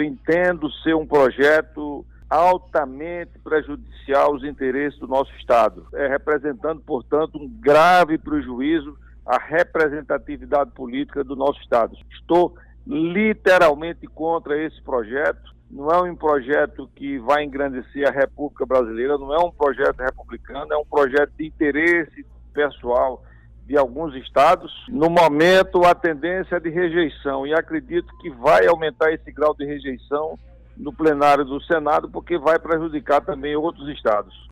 eu entendo ser um projeto altamente prejudicial aos interesses do nosso Estado, representando, portanto, um grave prejuízo à representatividade política do nosso Estado. Estou literalmente contra esse projeto. Não é um projeto que vai engrandecer a República Brasileira, não é um projeto republicano, é um projeto de interesse pessoal de alguns estados. No momento, a tendência é de rejeição, e acredito que vai aumentar esse grau de rejeição no plenário do Senado, porque vai prejudicar também outros estados.